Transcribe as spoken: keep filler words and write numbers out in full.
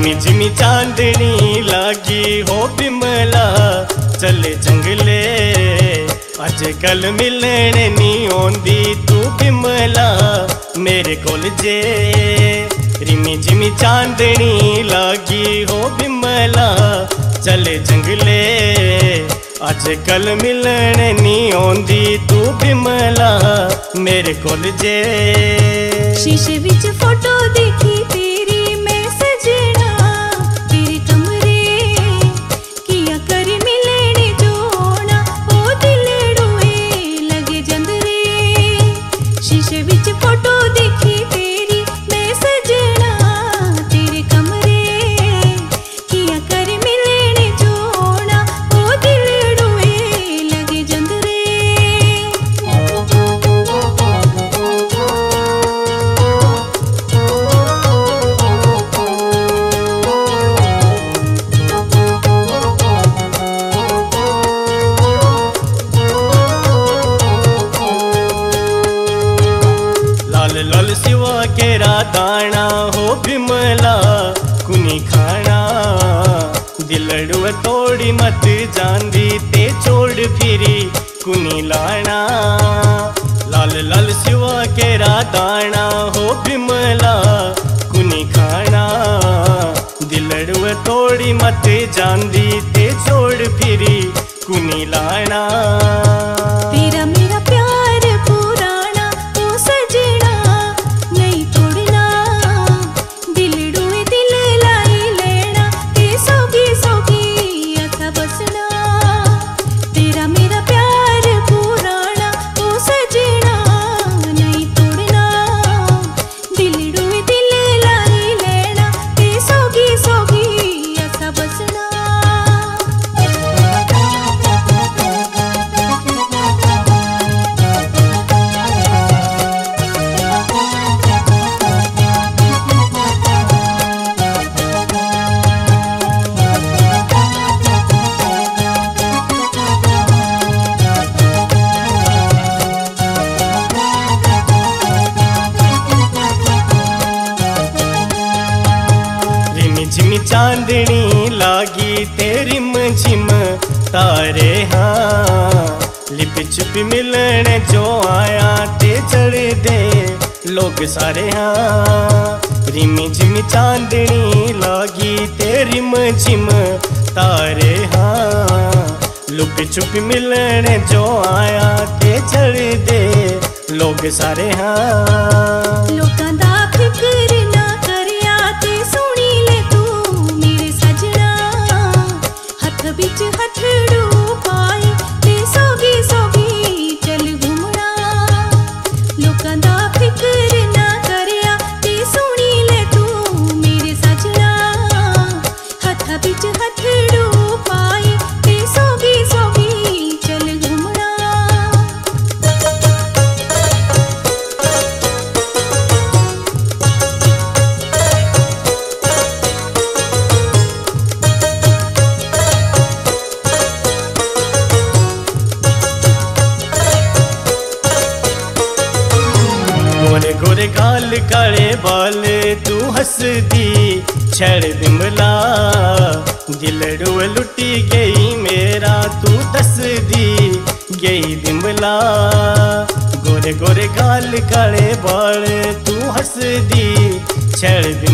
रिमी झिमी चांदनी लागी हो बिमला चले जंगले अजकल मिलने नी ओंदी तू बिमला मेरे कोल जे। रिमी झिमी चांदनी लागी हो बिमला चले जंगले अजकल मिलने नी ओंदी तू बिमला मेरे कोल जे। शीशे विच फोटो देखी तेरी मैं सजना तेरे कमरे किया कर मिलने जोना ओ दिल रोए लगे जंदरे। शीशे विच फोटो देखी तेरी मैं सजना तेरे कमरे किया कर मिलने जोना ओ दिल रोए लगे जंदरे। लाल सिवा केरा दाना हो बिमला कुनी खाना दिलड़ुव तोड़ी मत जांदी ते छोड़ फिरी कुनी लाना। लाल लाल सिवा केरा दाना हो बिमला कुनी खाना दिलड़ुव तोड़ी मत जांदी ते छोड़ फिरी कुनी लाना। तेरा मेरा प्यार पुराना ओ सजना नहीं तोड़ना दिलड़ुए दिल लाई लेना ते सोगी सोगी असा बसना। तेरा मेरा प्यार पुराना ओ सजना नहीं तोड़ना दिलड़ुए दिल लाई लेना ते सोगी सोगी असा बसना। झिमी चांदनी लागी तेरी मझिम तारे हाँ लिप छुप मिलने जो आया ते चढ़ दे लोग सारे हाँ। रिमी झिमी चांदनी लागी तेरी मझिम तारे हाँ लुप छुप मिलने जो आया ते चढ़ दे लोग सारे हाँ। लोकां दा फिक्र ना करिया ते सुनी ले तू मेरे सजना हथ बिच हथड़ू पाए ते सोगी सोगी चल घूमना। लोकां दा फिक्र ना करिया ते सुनी ले तू मेरे सजना हथ बिच हथड़ू पाए ते सोगी सोगी चल घूमना। गोरे गोरे गाल काले बाल तू हंसदी छड़ बिमला दिलड़ू लुटी गई मेरा तू दसदी गई बिमला। गोरे गोरे गाल काले बाल तू हंसदी छड़